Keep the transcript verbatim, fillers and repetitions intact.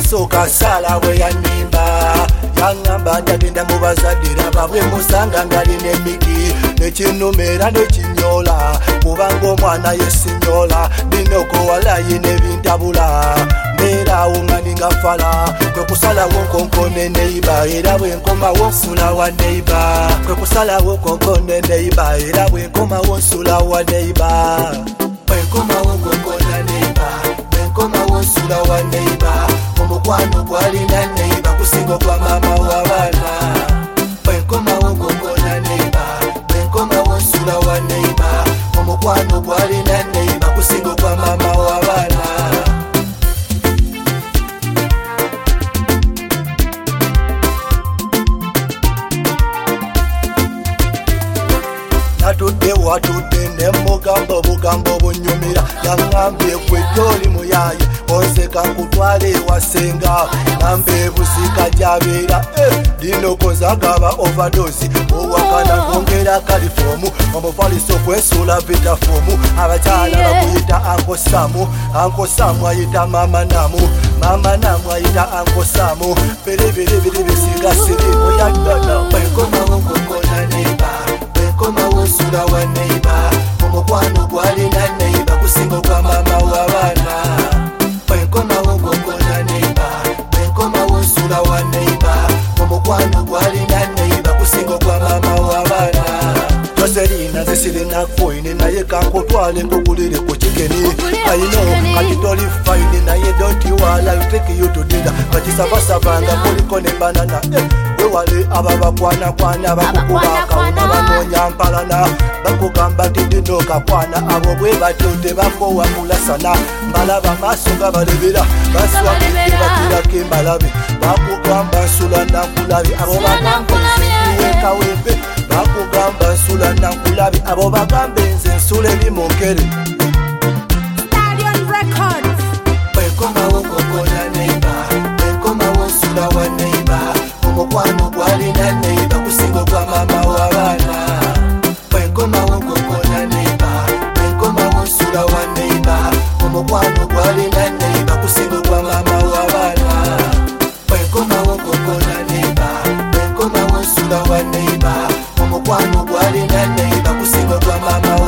ekisoka sala bwe yanimba yangamba ndagenda mu bazadde laba bwe musanga ngalina emiki nekinumera nekinyola kubanga omwana yesinyola ndinokowalayi nebintabula mbeerawo nga ningafala kwe kusalawo nkonkone neiba era bwe nkomawo nsula wa neiba kwe kusalawo nkonkone neiba era bwe nkomawo nsula wa neiba bwe nkomawo nkonkona neiba bwe nkomawo nsula wa neiba omukwano gwalina neiba kusinga kwa mama w'abaana bwe nkomawo nkonkona neiba bwe nkomawo nsula wa neiba omukwano gwalina neiba kusinga kwa mama w'abaana. Natudde watudde nemugambo bugambo bunyumira yangambye gwe toli muyaye onseka nkutwale wasenga nambe busika jabeera dino kozagaba overdose owakana ngongera kalifomu omufaliso kwesula vitafomu abakyala bakuyita ankosamu ankosamu ayita mama namu mama namu ayita ankosamu bereberebere bisiga sirimu yadana bwenkomawo nkokona neiba bwenkomawo nsula wa neiba omukwano gwalina neiba kusinga kwa mama w'abaana bwenkomawo nkokona neiba bwenkomawo nsula wa neiba omukwano gwalina neiba kusinga kwa mama w'abaana. Joselina zisirina koine naye kankotwale nkugulire ku kigeni ayino kati toli fine naye donti wala you take you to dinner bakisabasabanga kuliko ne banana wewale ababakwana kwana bakukubaka unabanonya mpalana bakugamba tidino kakwana abo bwe batyo bakowa kulasana mbalaba maaso nga balebera baswakidde batulako embalabe bakugamba nsula nankulabe abo bagambeekawembe bakugamba nsula nankulabe abo bagambe nze nsula ebimokere bwenkomawo nkokona neiba bwenkomawo nsula wa neiba omukwano gwalina neiba kusinga kwa mama w'abaana bwenkomawo nkokona neiba bwenkomawo nsula wa neiba omukwano gwalina neiba kusinga kwa mama w'abaana bwenkomawo nkokona neiba bwenkomawo nsula wa neiba omukwano gwalina neiba kusinga kwa mama